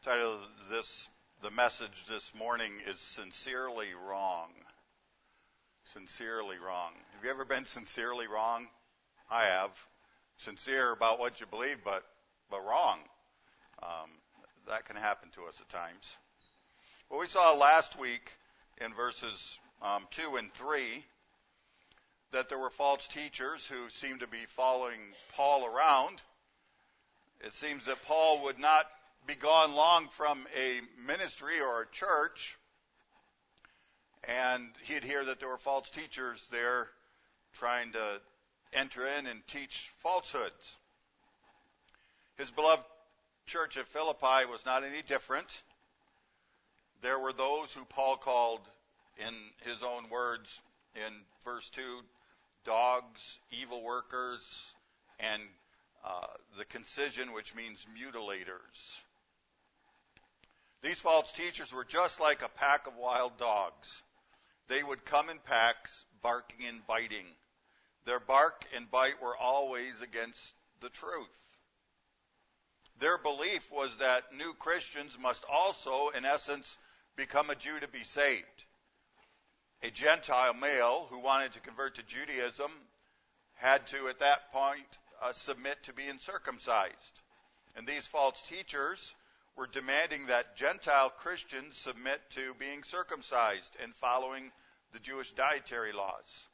Title of the message this morning is Sincerely Wrong. Sincerely wrong. Have you ever been sincerely wrong? I have. Sincere about what you believe, but wrong. That can happen to us at times. Well, we saw last week in verses 2 and 3 that there were false teachers who seemed to be following Paul around. It seems that Paul would not be gone long from a ministry or a church, and he'd hear that there were false teachers there trying to enter in and teach falsehoods. His beloved church at Philippi was not any different. There were those who Paul called, in his own words, in verse 2, dogs, evil workers, and the concision, which means mutilators. These false teachers were just like a pack of wild dogs. They would come in packs, barking and biting. Their bark and bite were always against the truth. Their belief was that new Christians must also, in essence, become a Jew to be saved. A Gentile male who wanted to convert to Judaism had to, at that point, submit to being circumcised. And these false teachers were demanding that Gentile Christians submit to being circumcised and following the Jewish dietary laws.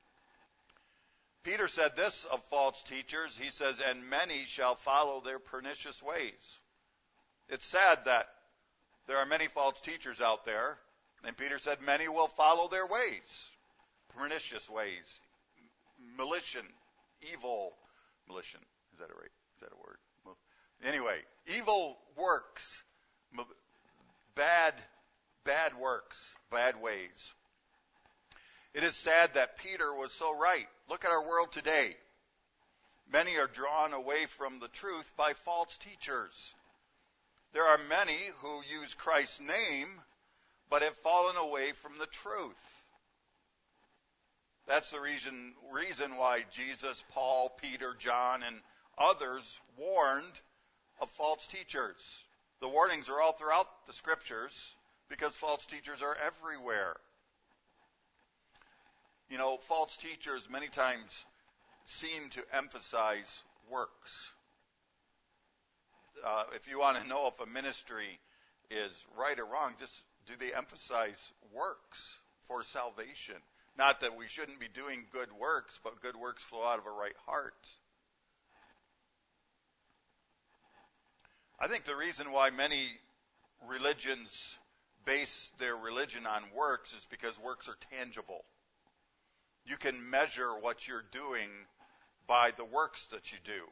Peter said this of false teachers. He says, and many shall follow their pernicious ways. It's sad that there are many false teachers out there. And Peter said, many will follow their ways, pernicious ways, malicious, evil, malicious. Is that right? Is that a word? Anyway, evil works, bad works, bad ways. It is sad that Peter was so right. Look at our world today. Many are drawn away from the truth by false teachers. There are many who use Christ's name, but have fallen away from the truth. That's the reason why Jesus, Paul, Peter, John, and others warned of false teachers. The warnings are all throughout the scriptures because false teachers are everywhere. You know, false teachers many times seem to emphasize works. If you want to know if a ministry is right or wrong, just do they emphasize works for salvation? Not that we shouldn't be doing good works, but good works flow out of a right heart. I think the reason why many religions base their religion on works is because works are tangible. You can measure what you're doing by the works that you do.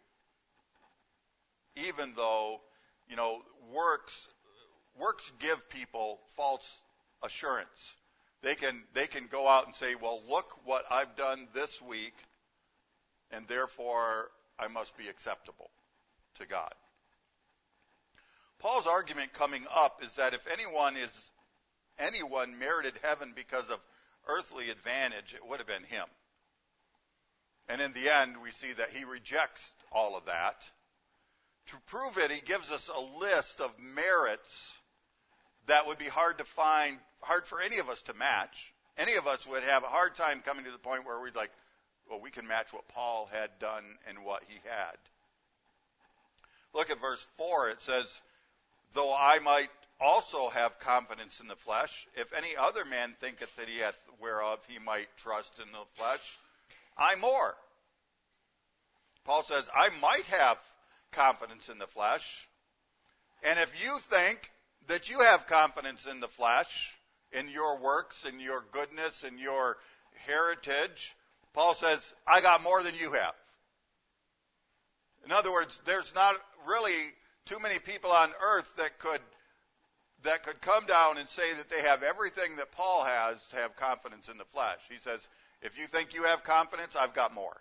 Even though, works give people false assurance. They can go out and say, well, look what I've done this week, and therefore I must be acceptable to God. Paul's argument coming up is that if anyone merited heaven because of earthly advantage, it would have been him. And in the end, we see that he rejects all of that. To prove it, he gives us a list of merits that would be hard for any of us to match. Any of us would have a hard time coming to the point where we'd like, well, we can match what Paul had done and what he had. Look at verse 4. It says, though I might also have confidence in the flesh, if any other man thinketh that he hath whereof he might trust in the flesh, I more. Paul says, I might have confidence in the flesh. And if you think that you have confidence in the flesh, in your works, in your goodness, in your heritage, Paul says, I got more than you have. In other words, there's not really too many people on earth that could come down and say that they have everything that Paul has to have confidence in the flesh. He says, if you think you have confidence, I've got more.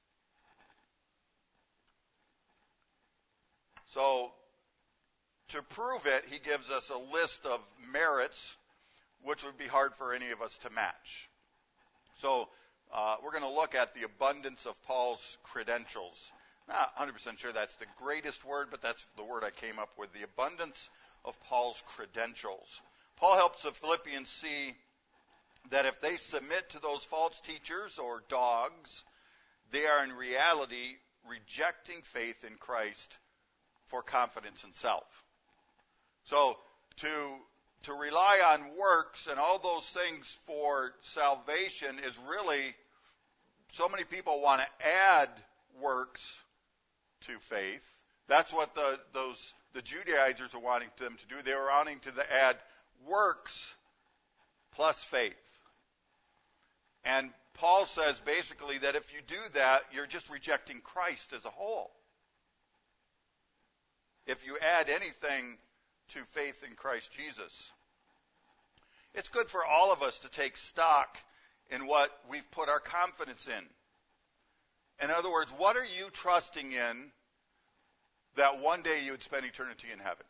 So, to prove it, he gives us a list of merits which would be hard for any of us to match. So, we're going to look at the abundance of Paul's credentials. Not 100% sure that's the greatest word, but that's the word I came up with. The abundance of Paul's credentials. Paul helps the Philippians see that if they submit to those false teachers or dogs, they are in reality rejecting faith in Christ for confidence in self. So to rely on works and all those things for salvation is really, so many people want to add works to faith. That's what the Judaizers are wanting them to do. They were wanting to add works plus faith. And Paul says basically that if you do that, you're just rejecting Christ as a whole. If you add anything to faith in Christ Jesus. It's good for all of us to take stock in what we've put our confidence in. In other words, what are you trusting in that one day you would spend eternity in heaven?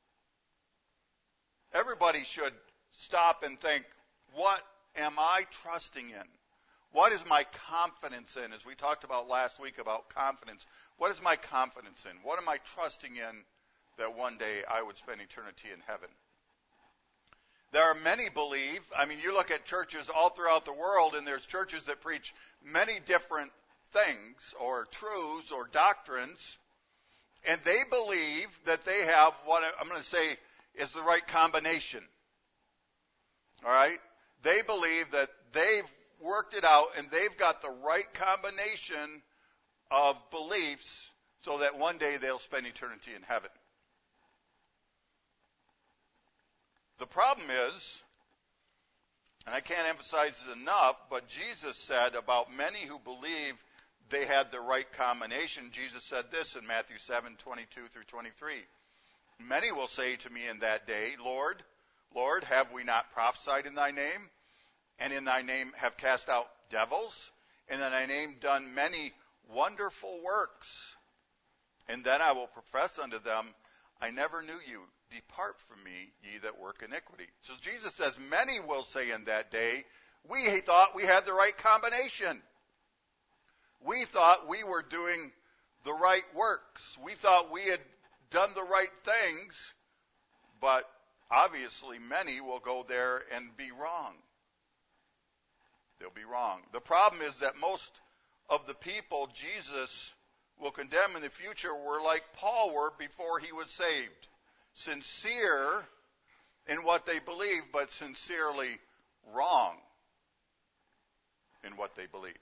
Everybody should stop and think, what am I trusting in? What is my confidence in? As we talked about last week about confidence, what is my confidence in? What am I trusting in that one day I would spend eternity in heaven? There are many believe, you look at churches all throughout the world, and there's churches that preach many different things or truths or doctrines, and they believe that they have what I'm going to say is the right combination. All right? They believe that they've worked it out and they've got the right combination of beliefs so that one day they'll spend eternity in heaven. The problem is, and I can't emphasize this enough, but Jesus said about many who believe they had the right combination. Jesus said this in Matthew 7:22 through 23. Many will say to me in that day, Lord, Lord, have we not prophesied in thy name? And in thy name have cast out devils? And in thy name done many wonderful works? And then I will profess unto them, I never knew you. Depart from me, ye that work iniquity. So Jesus says, many will say in that day, we thought we had the right combination. We thought we were doing the right works. We thought we had done the right things, but obviously many will go there and be wrong. They'll be wrong. The problem is that most of the people Jesus will condemn in the future were like Paul were before he was saved. Sincere in what they believe, but sincerely wrong in what they believe.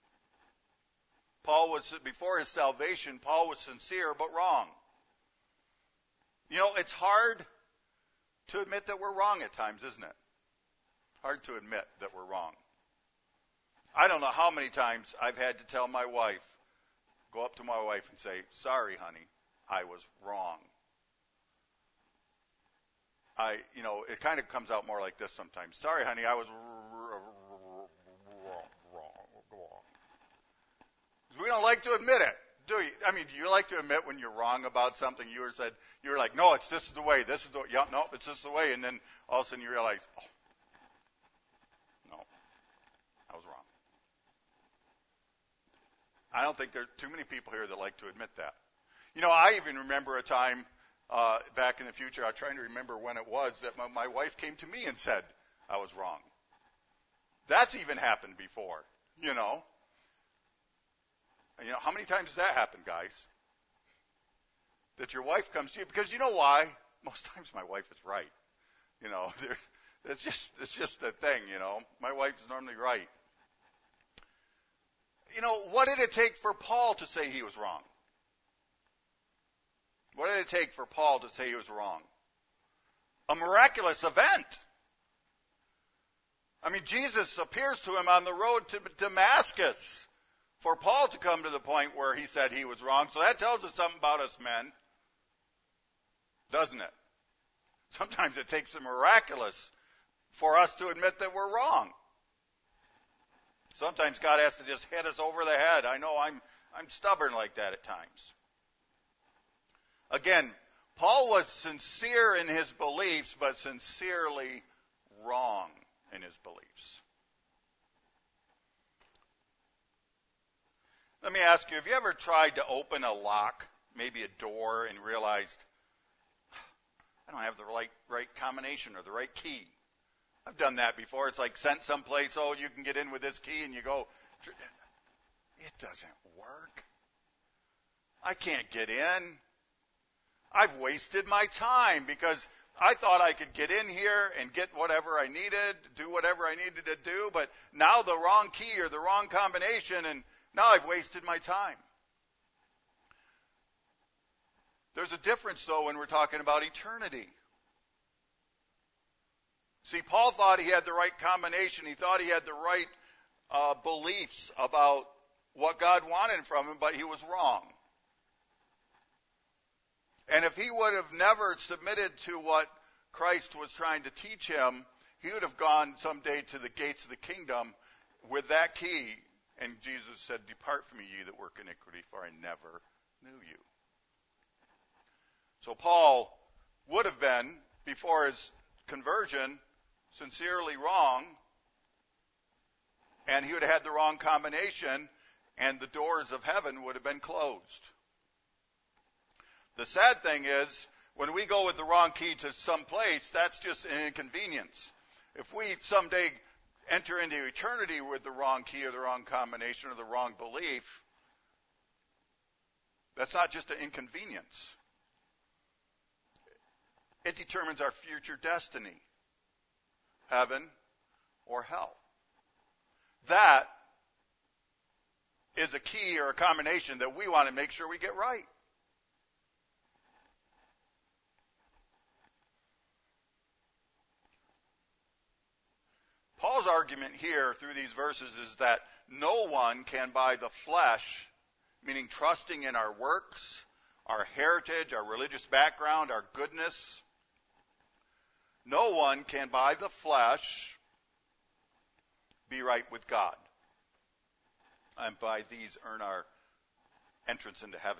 Paul was, before his salvation, Paul was sincere but wrong. It's hard to admit that we're wrong at times, isn't it? Hard to admit that we're wrong. I don't know how many times I've had to tell my wife, go up to my wife and say, sorry, honey, I was wrong. It kind of comes out more like this sometimes. Sorry, honey, I was wrong. We don't like to admit it, do you? Do you like to admit when you're wrong about something? You were like, no, this is the way. This is the way. Yeah, no, it's this the way. And then all of a sudden you realize, oh, no, I was wrong. I don't think there are too many people here that like to admit that. I even remember a time back in the future, I'm trying to remember when it was, that my wife came to me and said I was wrong. That's even happened before, How many times has that happened, guys? That your wife comes to you, because you know why? Most times my wife is right. It's just the thing, My wife is normally right. What did it take for Paul to say he was wrong? What did it take for Paul to say he was wrong? A miraculous event. Jesus appears to him on the road to Damascus for Paul to come to the point where he said he was wrong. So that tells us something about us men, doesn't it? Sometimes it takes a miraculous for us to admit that we're wrong. Sometimes God has to just hit us over the head. I know I'm stubborn like that at times. Again, Paul was sincere in his beliefs, but sincerely wrong in his beliefs. Let me ask you, have you ever tried to open a lock, maybe a door, and realized, I don't have the right combination or the right key. I've done that before. It's like sent someplace, oh, you can get in with this key, and you go, it doesn't work. I can't get in. I've wasted my time because I thought I could get in here and get whatever I needed, do whatever I needed to do, but now the wrong key or the wrong combination, and now I've wasted my time. There's a difference, though, when we're talking about eternity. See, Paul thought he had the right combination. He thought he had the right beliefs about what God wanted from him, but he was wrong. And if he would have never submitted to what Christ was trying to teach him, he would have gone someday to the gates of the kingdom with that key. And Jesus said, "Depart from me, ye that work iniquity, for I never knew you." So Paul would have been, before his conversion, sincerely wrong, and he would have had the wrong combination, and the doors of heaven would have been closed. The sad thing is, when we go with the wrong key to some place, that's just an inconvenience. If we someday enter into eternity with the wrong key or the wrong combination or the wrong belief, that's not just an inconvenience. It determines our future destiny, heaven or hell. That is a key or a combination that we want to make sure we get right. Paul's argument here through these verses is that no one can by the flesh, meaning trusting in our works, our heritage, our religious background, our goodness, no one can by the flesh be right with God, and by these earn our entrance into heaven.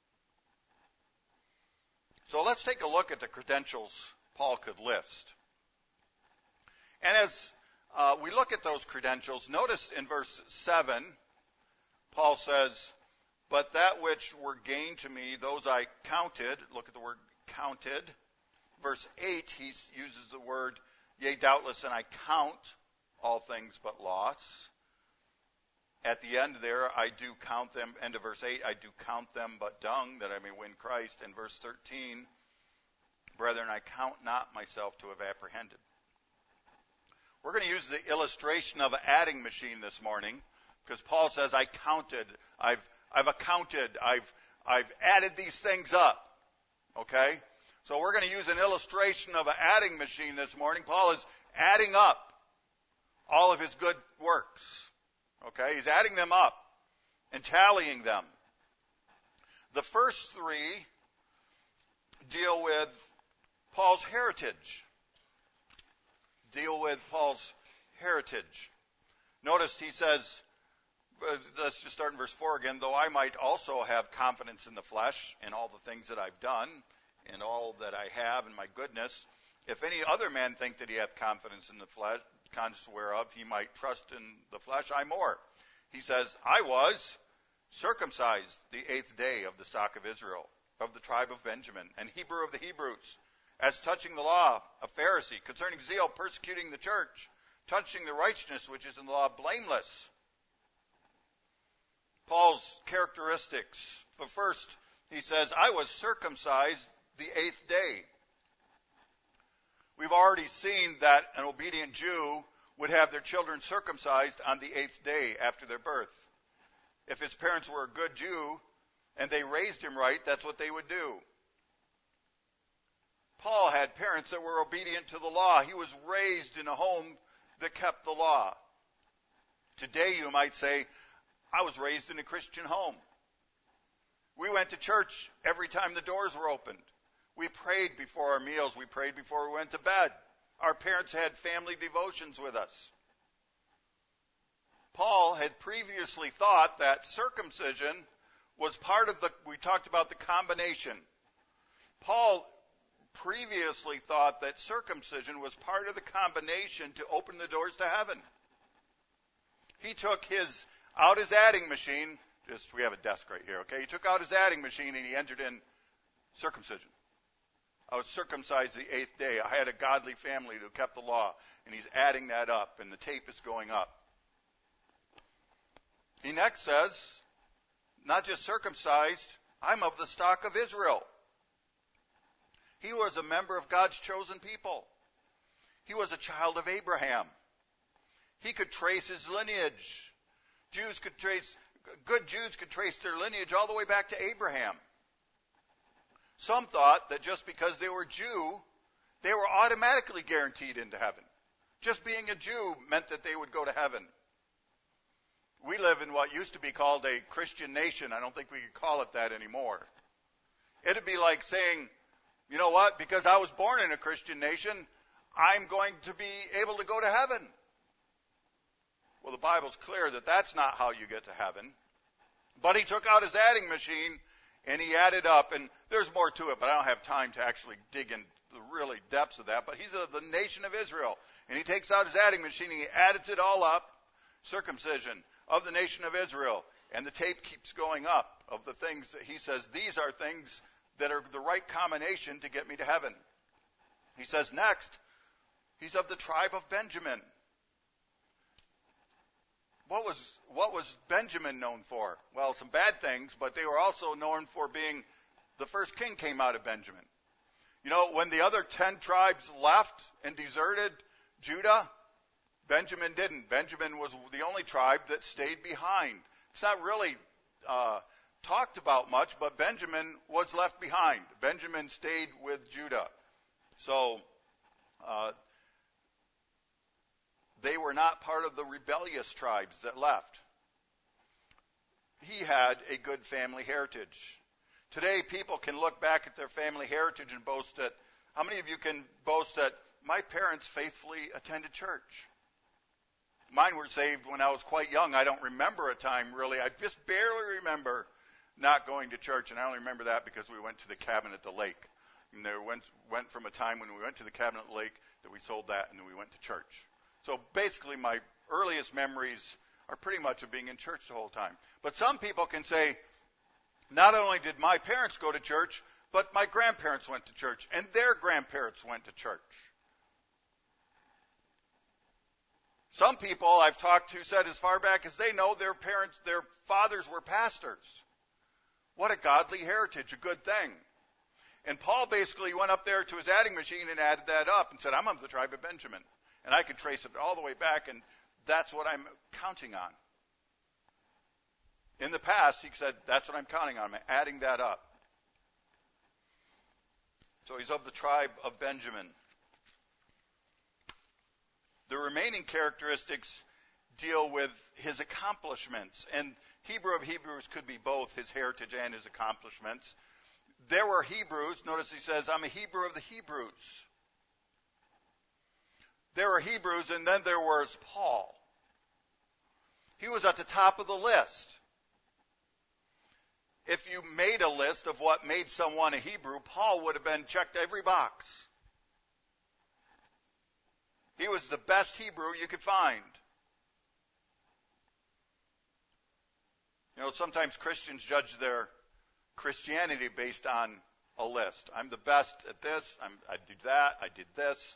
So let's take a look at the credentials Paul could list. And as we look at those credentials, notice in verse 7, Paul says, "But that which were gained to me, those I counted," look at the word counted. Verse 8, he uses the word, "Yea, doubtless, and I count all things but loss." At the end there, I do count them, end of verse 8, "I do count them but dung, that I may win Christ." And verse 13, "Brethren, I count not myself to have apprehended." We're going to use the illustration of an adding machine this morning, because Paul says, I counted, I've accounted, I've added these things up. Okay? So we're going to use an illustration of an adding machine this morning. Paul is adding up all of his good works. Okay? He's adding them up and tallying them. The first three deal with Paul's heritage. Notice he says, let's just start in verse 4 again, "Though I might also have confidence in the flesh, in all the things that I've done, in all that I have, in my goodness, if any other man think that he hath confidence in the flesh, conscious whereof he might trust in the flesh, I more." He says, "I was circumcised the 8th day of the stock of Israel, of the tribe of Benjamin, and Hebrew of the Hebrews, as touching the law, a Pharisee, concerning zeal, persecuting the church, touching the righteousness which is in the law, blameless." Paul's characteristics. The first, he says, "I was circumcised the 8th day." We've already seen that an obedient Jew would have their children circumcised on the 8th day after their birth. If his parents were a good Jew and they raised him right, that's what they would do. Paul had parents that were obedient to the law. He was raised in a home that kept the law. Today you might say, I was raised in a Christian home. We went to church every time the doors were opened. We prayed before our meals. We prayed before we went to bed. Our parents had family devotions with us. Paul had previously thought that circumcision was part of we talked about the combination. Paul previously thought that circumcision was part of the combination to open the doors to heaven. He took out his adding machine, we have a desk right here, okay? He took out his adding machine and he entered in circumcision. I was circumcised the 8th day. I had a godly family who kept the law. And he's adding that up, and the tape is going up. He next says, not just circumcised, I'm of the stock of Israel. He was a member of God's chosen people. He was a child of Abraham. He could trace his lineage. Good Jews could trace their lineage all the way back to Abraham. Some thought that just because they were Jew, they were automatically guaranteed into heaven. Just being a Jew meant that they would go to heaven. We live in what used to be called a Christian nation. I don't think we could call it that anymore. It'd be like saying, you know what, because I was born in a Christian nation, I'm going to be able to go to heaven. Well, the Bible's clear that that's not how you get to heaven. But he took out his adding machine and he added up, and there's more to it, but I don't have time to actually dig into the really depths of that. But he's of the nation of Israel, and he takes out his adding machine and he adds it all up, circumcision of the nation of Israel, and the tape keeps going up of the things that he says, these are things that are the right combination to get me to heaven. He says next, he's of the tribe of Benjamin. What was Benjamin known for? Well, some bad things, but they were also known for being the first king came out of Benjamin. You know, when the other 10 tribes left and deserted Judah, Benjamin didn't. Benjamin was the only tribe that stayed behind. It's not really talked about much, but Benjamin was left behind. Benjamin stayed with Judah. So they were not part of the rebellious tribes that left. He had a good family heritage. Today, people can look back at their family heritage and boast that. How many of you can boast that my parents faithfully attended church? Mine were saved when I was quite young. I don't remember a time really. I just barely remember not going to church, and I only remember that because we went to the cabin at the lake. And there went from a time when we went to the cabin at the lake that we sold that, and then we went to church. So basically, my earliest memories are pretty much of being in church the whole time. But some people can say, not only did my parents go to church, but my grandparents went to church, and their grandparents went to church. Some people I've talked to said as far back as they know, their fathers were pastors. What a godly heritage, a good thing. And Paul basically went up there to his adding machine and added that up and said, I'm of the tribe of Benjamin. And I could trace it all the way back, and that's what I'm counting on. In the past, he said, that's what I'm counting on. I'm adding that up. So he's of the tribe of Benjamin. The remaining characteristics deal with his accomplishments. And Hebrew of Hebrews could be both his heritage and his accomplishments. There were Hebrews. Notice he says, I'm a Hebrew of the Hebrews. There were Hebrews, and then there was Paul. He was at the top of the list. If you made a list of what made someone a Hebrew, Paul would have been checked every box. He was the best Hebrew you could find. You know, sometimes Christians judge their Christianity based on a list. I'm the best at this. I did that. I did this.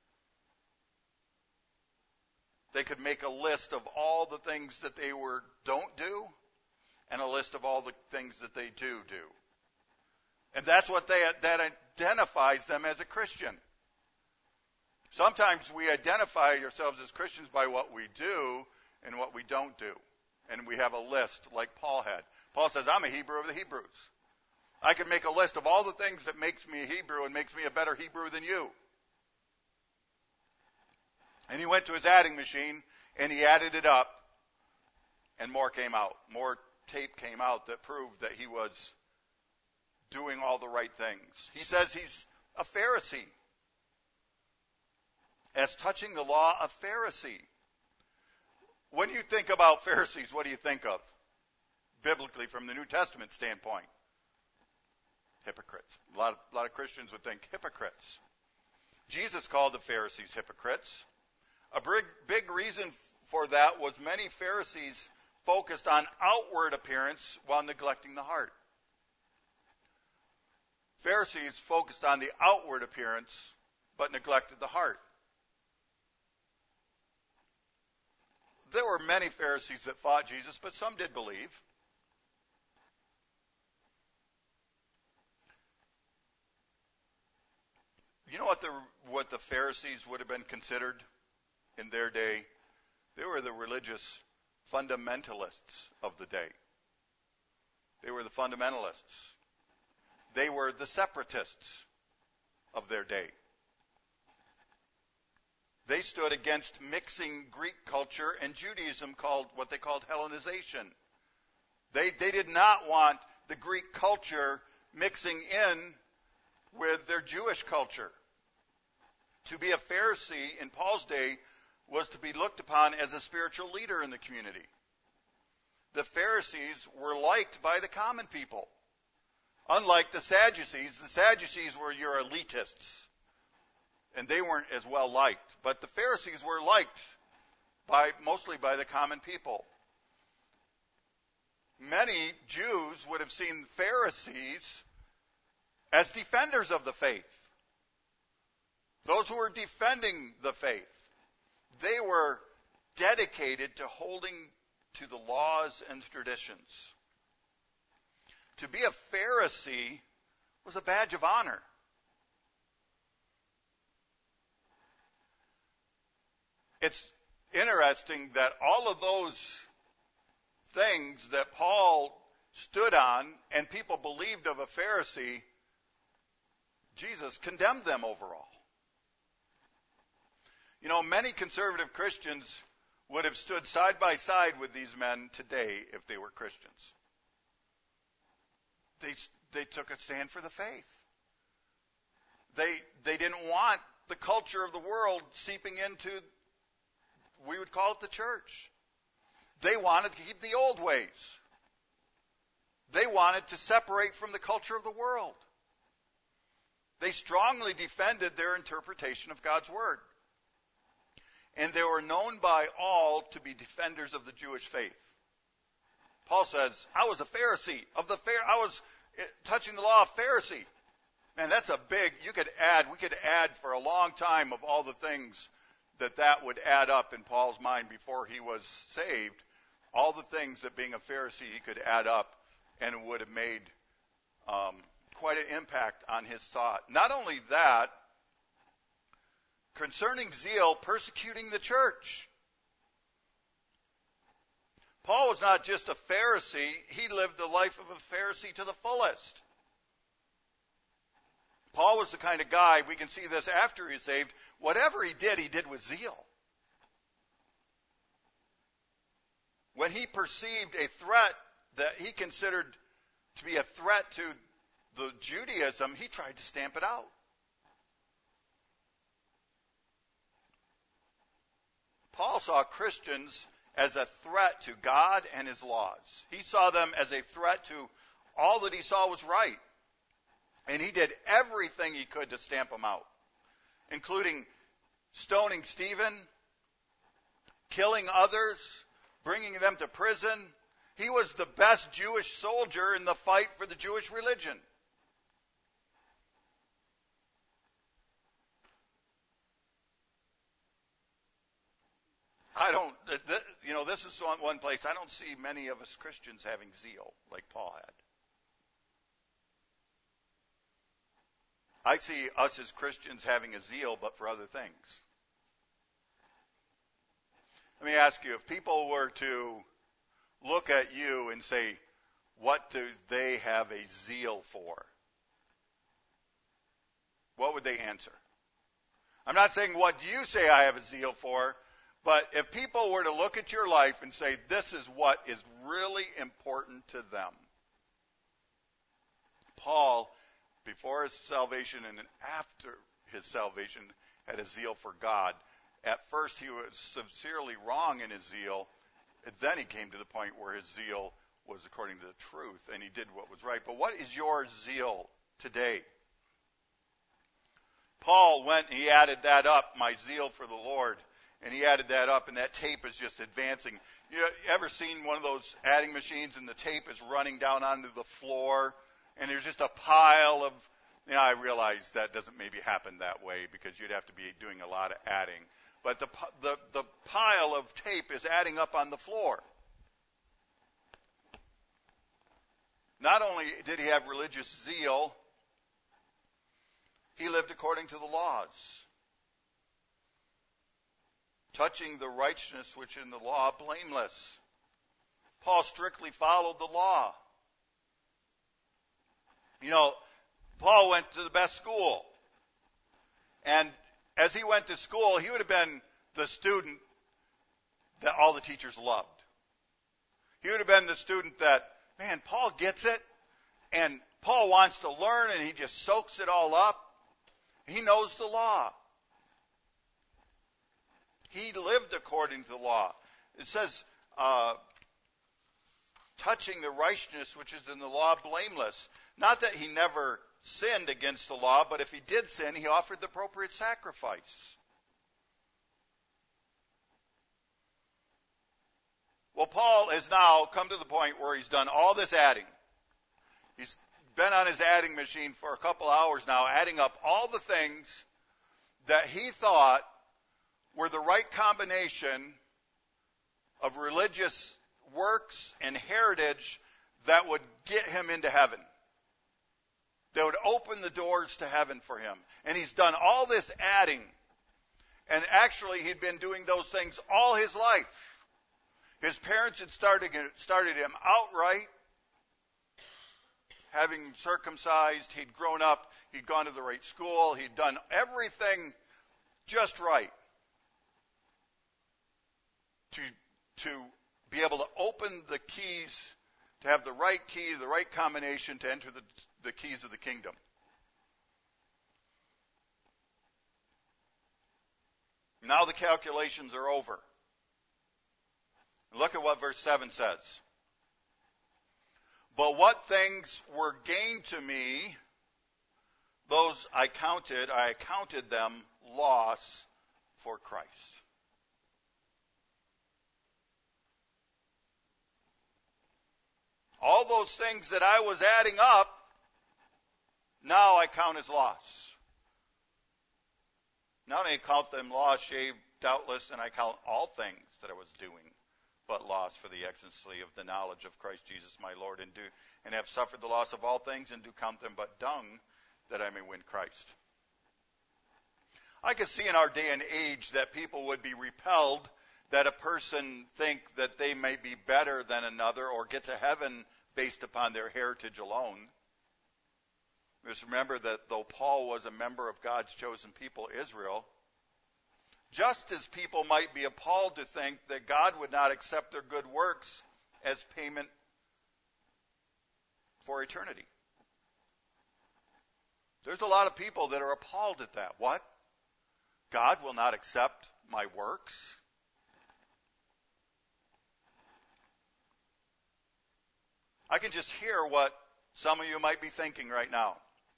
They could make a list of all the things that they don't do, and a list of all the things that they do. And that's what that identifies them as a Christian. Sometimes we identify ourselves as Christians by what we do and what we don't do. And we have a list like Paul had. Paul says, I'm a Hebrew of the Hebrews. I can make a list of all the things that makes me a Hebrew and makes me a better Hebrew than you. And he went to his adding machine and he added it up, and more came out. More tape came out that proved that he was doing all the right things. He says he's a Pharisee. As touching the law, a Pharisee. When you think about Pharisees, what do you think of? Biblically, from the New Testament standpoint. Hypocrites. A lot of Christians would think hypocrites. Jesus called the Pharisees hypocrites. A big reason for that was many Pharisees focused on outward appearance while neglecting the heart. Pharisees focused on the outward appearance, but neglected the heart. There were many Pharisees that fought Jesus, but some did believe. You know what the Pharisees would have been considered in their day? They were the religious fundamentalists of the day. They were the fundamentalists. They were the separatists of their day. They stood against mixing Greek culture and Judaism, called what they called Hellenization. They did not want the Greek culture mixing in with their Jewish culture. To be a Pharisee in Paul's day was to be looked upon as a spiritual leader in the community. The Pharisees were liked by the common people. Unlike the Sadducees were your elitists, and they weren't as well liked. But the Pharisees were liked mostly by the common people. Many Jews would have seen Pharisees as defenders of the faith. Those who were defending the faith. They were dedicated to holding to the laws and traditions. To be a Pharisee was a badge of honor. It's interesting that all of those things that Paul stood on and people believed of a Pharisee, Jesus condemned them overall. You know, many conservative Christians would have stood side by side with these men today if they were Christians. They took a stand for the faith. They didn't want the culture of the world seeping into, we would call it the church. They wanted to keep the old ways. They wanted to separate from the culture of the world. They strongly defended their interpretation of God's word. And they were known by all to be defenders of the Jewish faith. Paul says, I was a Pharisee I was touching the law of Pharisee. Man, that's a big, we could add for a long time of all the things that would add up in Paul's mind before he was saved. All the things that being a Pharisee he could add up, and it would have made quite an impact on his thought. Not only that, concerning zeal, persecuting the church. Paul was not just a Pharisee, he lived the life of a Pharisee to the fullest. Paul was the kind of guy, we can see this after he was saved, whatever he did with zeal. When he perceived a threat that he considered to be a threat to the Judaism, he tried to stamp it out. Paul saw Christians as a threat to God and his laws. He saw them as a threat to all that he saw was right. And he did everything he could to stamp them out, including stoning Stephen, killing others, bringing them to prison. He was the best Jewish soldier in the fight for the Jewish religion. This is one place I don't see many of us Christians having zeal like Paul had. I see us as Christians having a zeal, but for other things. Let me ask you, if people were to look at you and say, what do they have a zeal for? What would they answer? I'm not saying what do you say I have a zeal for, but if people were to look at your life and say, this is what is really important to them. Paul, before his salvation and after his salvation, had a zeal for God. At first he was sincerely wrong in his zeal. Then he came to the point where his zeal was according to the truth, and he did what was right. But what is your zeal today? Paul went and he added that up, my zeal for the Lord. And he added that up, and that tape is just advancing. You ever seen one of those adding machines, and the tape is running down onto the floor, and there's just a pile of I realize that doesn't maybe happen that way because you'd have to be doing a lot of adding. But the pile of tape is adding up on the floor. Not only did he have religious zeal, he lived according to the laws, touching the righteousness which in the law blameless. Paul strictly followed the law. Paul went to the best school. And as he went to school, he would have been the student that all the teachers loved. He would have been the student that, man, Paul gets it, and Paul wants to learn, and he just soaks it all up. He knows the law. He lived according to the law. It says, touching the righteousness which is in the law blameless. Not that he never sinned against the law, but if he did sin, he offered the appropriate sacrifice. Well, Paul has now come to the point where he's done all this adding. He's been on his adding machine for a couple hours now, adding up all the things that he thought were the right combination of religious works and heritage that would get him into heaven. That would open the doors to heaven for him. And he's done all this adding. And actually, he'd been doing those things all his life. His parents had started him outright, having circumcised. He'd grown up. He'd gone to the right school. He'd done everything just right to be able to open the keys, to have the right key, the right combination to enter the keys of the kingdom. Now the calculations are over. Look at what verse 7 says. But what things were gained to me, those I accounted them loss for Christ. All those things that I was adding up, now I count as loss. Not only count them loss, shame, doubtless, and I count all things that I was doing, but loss for the excellency of the knowledge of Christ Jesus my Lord, and have suffered the loss of all things, and do count them but dung, that I may win Christ. I could see in our day and age that people would be repelled that a person think that they may be better than another or get to heaven based upon their heritage alone. Just remember that though Paul was a member of God's chosen people, Israel, just as people might be appalled to think that God would not accept their good works as payment for eternity. There's a lot of people that are appalled at that. What? God will not accept my works? I can just hear what some of you might be thinking right now.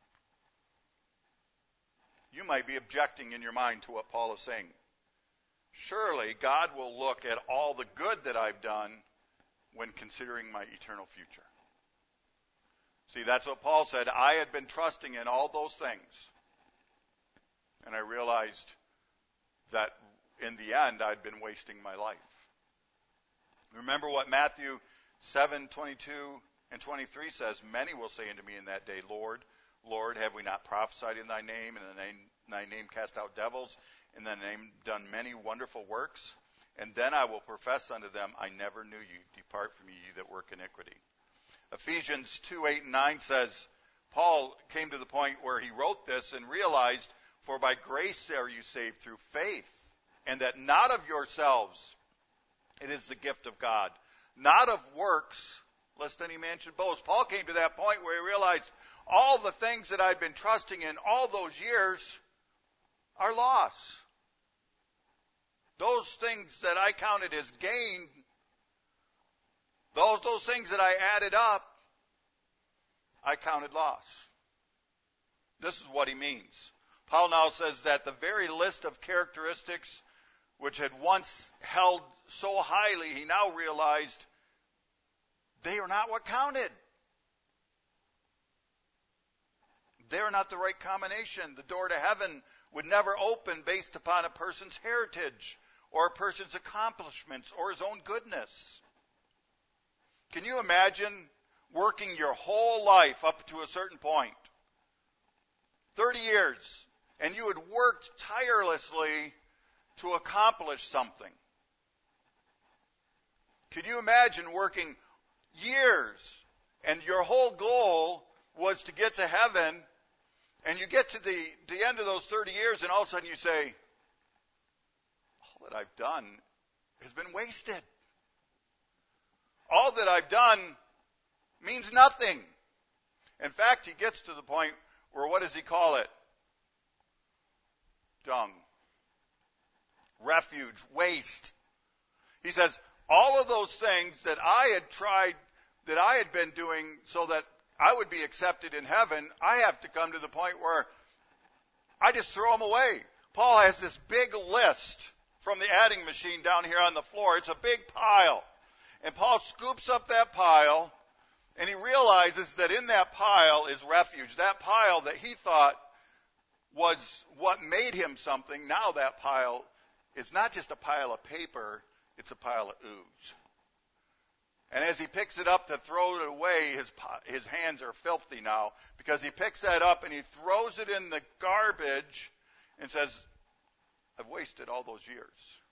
You might be objecting in your mind to what Paul is saying. Surely God will look at all the good that I've done when considering my eternal future. See, that's what Paul said. I had been trusting in all those things. And I realized that in the end, I'd been wasting my life. Remember what Matthew 7:22 and 23 says, many will say unto me in that day, Lord, Lord, have we not prophesied in thy name, and in thy name cast out devils, in thy name done many wonderful works? And then I will profess unto them, I never knew you. Depart from me, ye that work iniquity. Ephesians 2:8 and 9 says, Paul came to the point where he wrote this and realized, for by grace are you saved through faith, and that not of yourselves, it is the gift of God, not of works, lest any man should boast. Paul came to that point where he realized all the things that I'd been trusting in all those years are loss. Those things that I counted as gain, those things that I added up, I counted loss. This is what he means. Paul now says that the very list of characteristics which had once held so highly, he now realized they are not what counted. They're not the right combination. The door to heaven would never open based upon a person's heritage or a person's accomplishments or his own goodness. Can you imagine working your whole life up to a certain point, 30 years, and you had worked tirelessly to accomplish something? Can you imagine working years and your whole goal was to get to heaven, and you get to the end of those 30 years and all of a sudden you say, all that I've done has been wasted. All that I've done means nothing. In fact, he gets to the point where, what does he call it? Dung. Refuge. Waste. He says, all of those things that I had tried, that I had been doing so that I would be accepted in heaven, I have to come to the point where I just throw them away. Paul has this big list from the adding machine down here on the floor. It's a big pile. And Paul scoops up that pile, and he realizes that in that pile is refuge. That pile that he thought was what made him something, now that pile is not just a pile of paper, it's a pile of ooze. And as he picks it up to throw it away, his hands are filthy now, because he picks that up and he throws it in the garbage and says, I've wasted all those years.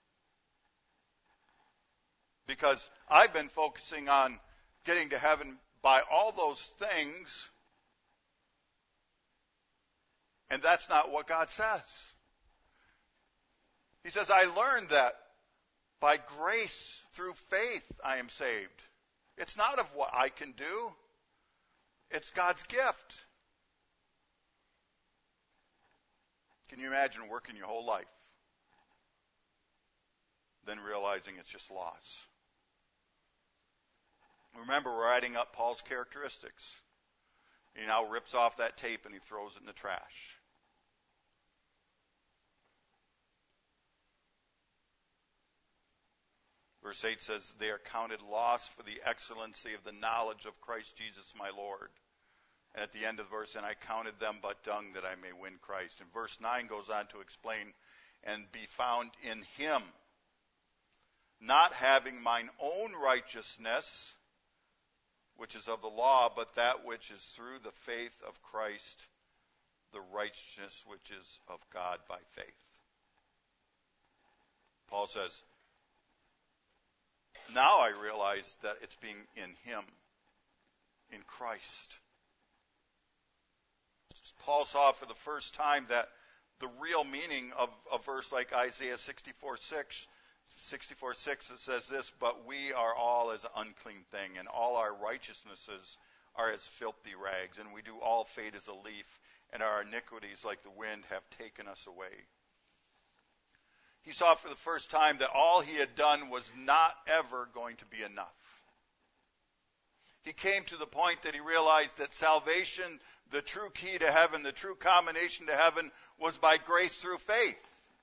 Because I've been focusing on getting to heaven by all those things, and that's not what God says. He says, I learned that by grace through faith I am saved. It's not of what I can do. It's God's gift. Can you imagine working your whole life, then realizing it's just loss? Remember, we're adding up Paul's characteristics. He now rips off that tape and he throws it in the trash. Verse 8 says, they are counted loss for the excellency of the knowledge of Christ Jesus my Lord. And at the end of the verse, and I counted them but dung that I may win Christ. And verse 9 goes on to explain, and be found in him, not having mine own righteousness, which is of the law, but that which is through the faith of Christ, the righteousness which is of God by faith. Paul says, now I realize that it's being in him, in Christ. Paul saw for the first time that the real meaning of a verse like Isaiah 64:6, it says this, but we are all as an unclean thing, and all our righteousnesses are as filthy rags, and we do all fade as a leaf, and our iniquities like the wind have taken us away. He saw for the first time that all he had done was not ever going to be enough. He came to the point that he realized that salvation, the true key to heaven, the true combination to heaven, was by grace through faith.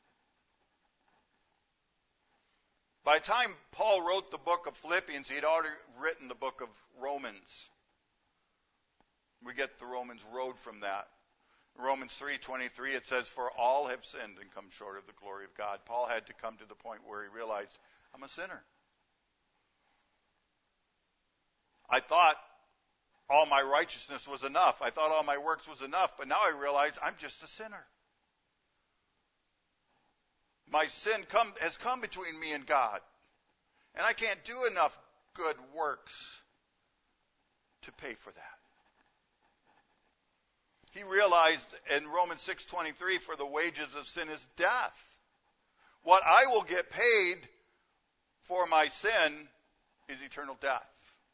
By the time Paul wrote the book of Philippians, he had already written the book of Romans. We get the Romans road from that. Romans 3:23, it says, for all have sinned and come short of the glory of God. Paul had to come to the point where he realized, I'm a sinner. I thought all my righteousness was enough. I thought all my works was enough, but now I realize I'm just a sinner. My sin has come between me and God, and I can't do enough good works to pay for that. He realized in Romans 6:23, for the wages of sin is death. What I will get paid for my sin is eternal death.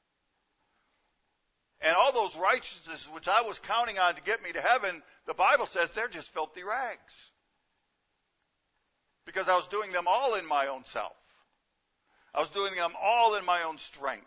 And all those righteousnesses which I was counting on to get me to heaven, the Bible says they're just filthy rags. Because I was doing them all in my own self. I was doing them all in my own strength.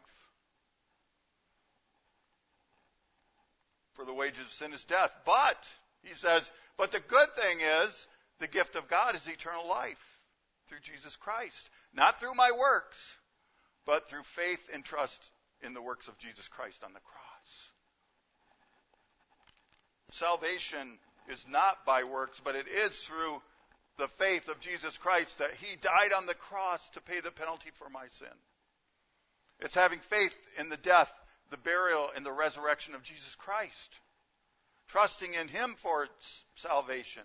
For the wages of sin is death. But, he says, but the good thing is, the gift of God is eternal life through Jesus Christ. Not through my works, but through faith and trust in the works of Jesus Christ on the cross. salvation is not by works, but it is through the faith of Jesus Christ, that he died on the cross to pay the penalty for my sin. It's having faith in the death, the burial, and the resurrection of Jesus Christ. Trusting in him for salvation.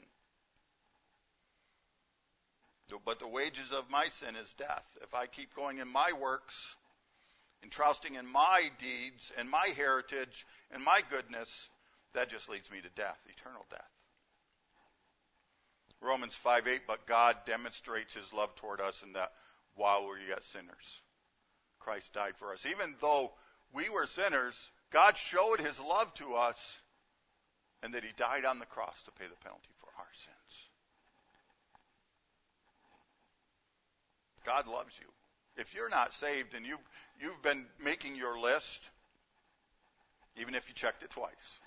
But the wages of my sin is death. If I keep going in my works and trusting in my deeds and my heritage and my goodness, that just leads me to death, eternal death. Romans 5:8, but God demonstrates his love toward us in that while we were yet sinners, Christ died for us. Even though we were sinners, God showed his love to us, and that he died on the cross to pay the penalty for our sins. God loves you. If you're not saved and you've been making your list, even if you checked it twice,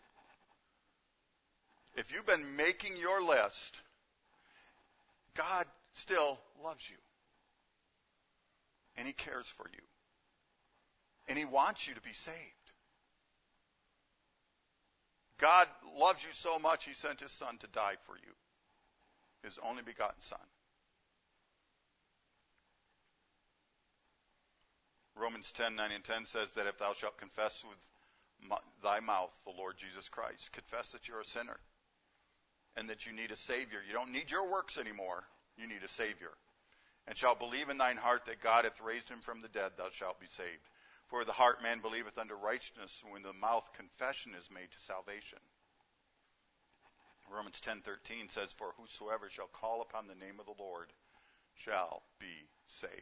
if you've been making your list, God still loves you. And he cares for you. And he wants you to be saved. God loves you so much, he sent his son to die for you. His only begotten son. Romans 10:9 and 10 says that if thou shalt confess with thy mouth the Lord Jesus Christ, confess that you're a sinner and that you need a Savior. You don't need your works anymore. You need a Savior. And shalt believe in thine heart that God hath raised him from the dead, thou shalt be saved. For the heart man believeth unto righteousness, and with the mouth confession is made to salvation. Romans 10:13 says, for whosoever shall call upon the name of the Lord shall be saved.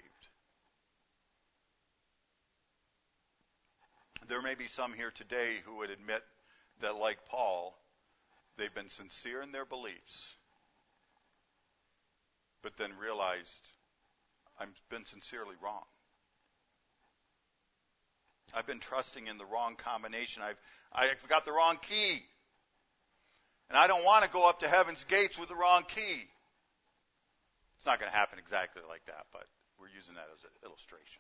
There may be some here today who would admit that, like Paul, they've been sincere in their beliefs, but then realized, I've been sincerely wrong. I've been trusting in the wrong combination. I've got the wrong key. And I don't want to go up to heaven's gates with the wrong key. It's not going to happen exactly like that, but we're using that as an illustration.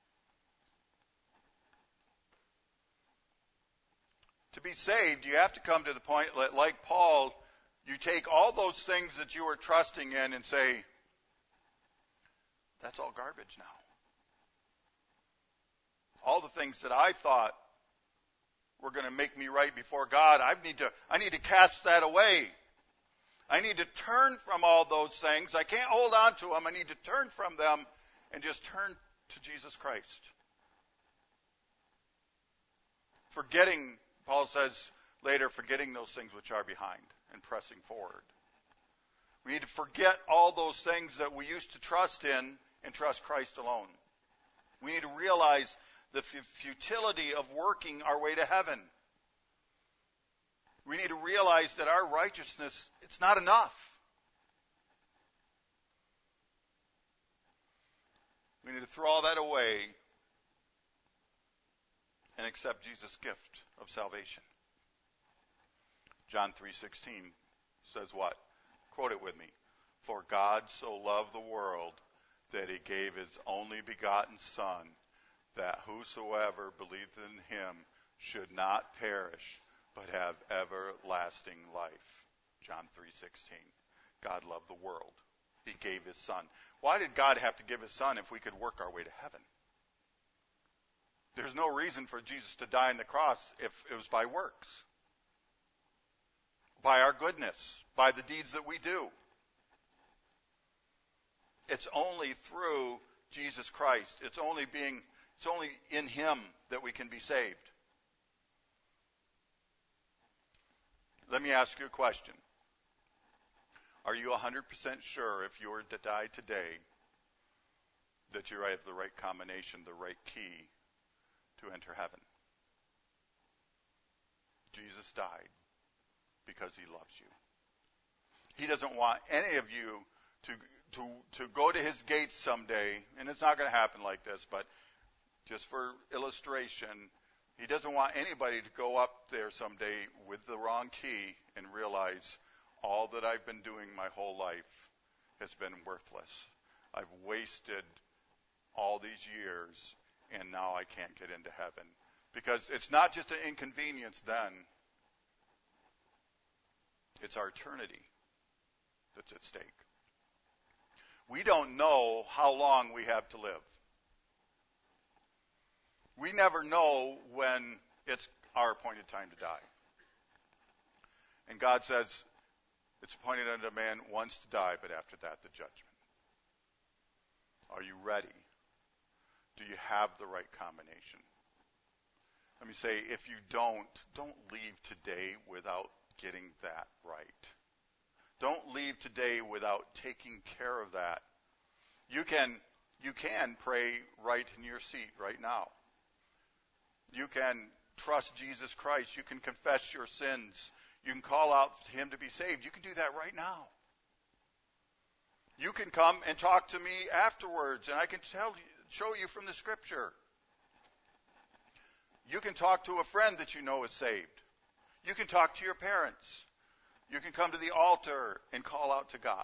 To be saved, you have to come to the point, like Paul, you take all those things that you were trusting in and say, that's all garbage now. All the things that I thought were going to make me right before God, I need to cast that away. I need to turn from all those things. I can't hold on to them. I need to turn from them and just turn to Jesus Christ. Forgetting, Paul says later, forgetting those things which are behind and pressing forward. We need to forget all those things that we used to trust in and trust Christ alone. We need to realize the futility of working our way to heaven. We need to realize that our righteousness, it's not enough. We need to throw all that away and accept Jesus' gift of salvation. John 3:16 says what? Quote it with me. For God so loved the world that he gave his only begotten Son, that whosoever believeth in him should not perish, but have everlasting life. John 3:16. God loved the world. He gave his Son. Why did God have to give his Son if we could work our way to heaven? There's no reason for Jesus to die on the cross if it was by works, by our goodness, by the deeds that we do. It's only through Jesus Christ. It's only in him that we can be saved. Let me ask you a question. Are you 100% sure if you were to die today that you have the right combination, the right key to enter heaven? Jesus died because he loves you. He doesn't want any of you to go to his gates someday, and it's not going to happen like this, but just for illustration, he doesn't want anybody to go up there someday with the wrong key and realize all that I've been doing my whole life has been worthless. I've wasted all these years, and now I can't get into heaven. Because it's not just an inconvenience then. It's our eternity that's at stake. We don't know how long we have to live. We never know when it's our appointed time to die. And God says, it's appointed unto a man once to die, but after that, the judgment. Are you ready? Do you have the right combination? Let me say, if you don't leave today without getting that right. Don't leave today without taking care of that. You can pray right in your seat right now. You can trust Jesus Christ. You can confess your sins. You can call out to him to be saved. You can do that right now. You can come and talk to me afterwards, and I can show you from the Scripture. You can talk to a friend that you know is saved. You can talk to your parents. You can come to the altar and call out to God.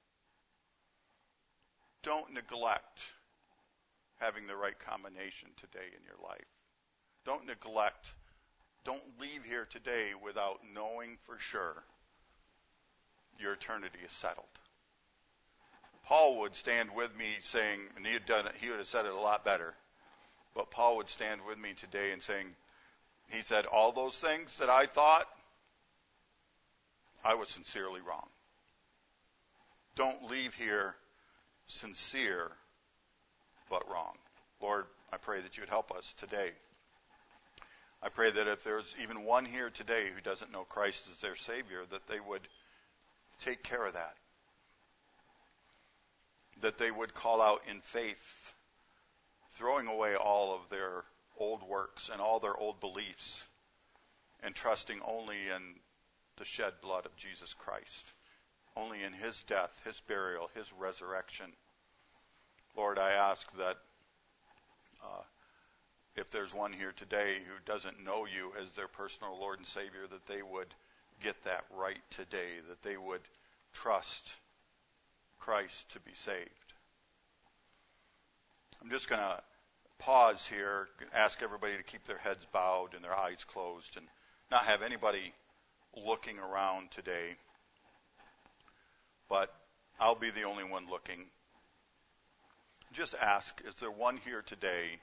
Don't neglect having the right combination today in your life. Don't leave here today without knowing for sure your eternity is settled. Paul would stand with me saying, and he would have said it a lot better, but Paul would stand with me today and saying, he said, all those things that I thought, I was sincerely wrong. Don't leave here sincere but wrong. Lord, I pray that you would help us today. I pray that if there's even one here today who doesn't know Christ as their Savior, that they would take care of that. That they would call out in faith, throwing away all of their old works and all their old beliefs, and trusting only in the shed blood of Jesus Christ, only in his death, his burial, his resurrection. Lord, I ask that if there's one here today who doesn't know you as their personal Lord and Savior, that they would get that right today, that they would trust Christ to be saved. I'm just going to pause here, ask everybody to keep their heads bowed and their eyes closed and not have anybody looking around today. But I'll be the only one looking. Just ask, is there one here today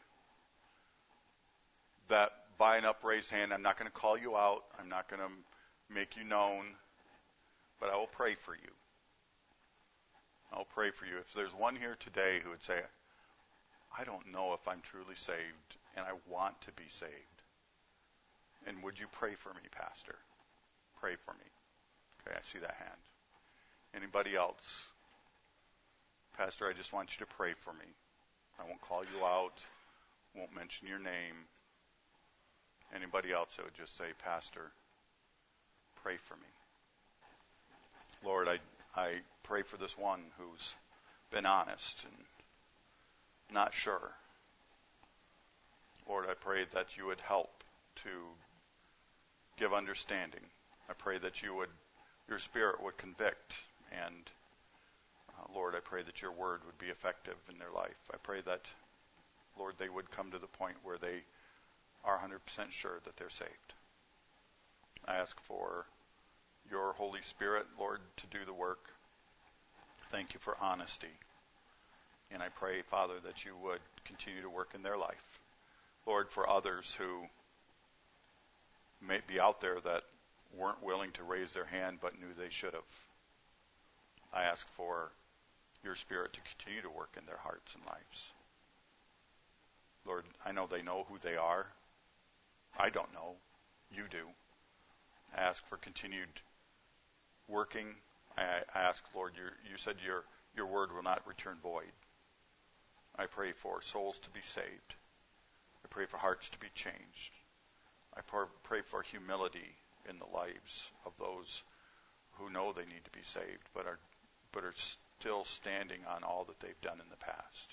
that by an upraised hand, I'm not going to call you out, I'm not going to make you known, but I will pray for you. I'll pray for you. If there's one here today who would say, I don't know if I'm truly saved, and I want to be saved, and would you pray for me, Pastor? Pray for me. Okay, I see that hand. Anybody else? Pastor, I just want you to pray for me. I won't call you out, won't mention your name. Anybody else that would just say, Pastor, pray for me. Lord, I pray for this one who's been honest and not sure. Lord, I pray that you would help to give understanding. I pray that your Spirit would convict, and Lord, I pray that your word would be effective in their life. I pray that, Lord, they would come to the point where they are 100% sure that they're saved. I ask for your Holy Spirit, Lord, to do the work. Thank you for honesty. And I pray, Father, that you would continue to work in their life. Lord, for others who may be out there that weren't willing to raise their hand but knew they should have, I ask for your Spirit to continue to work in their hearts and lives. Lord, I know they know who they are. I don't know. You do. I ask for continued working. I ask, Lord, you said your word will not return void. I pray for souls to be saved. I pray for hearts to be changed. I pray for humility in the lives of those who know they need to be saved, but are still standing on all that they've done in the past.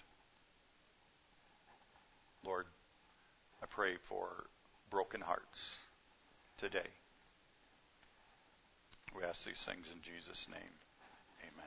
Lord, I pray for broken hearts today. We ask these things in Jesus' name. Amen.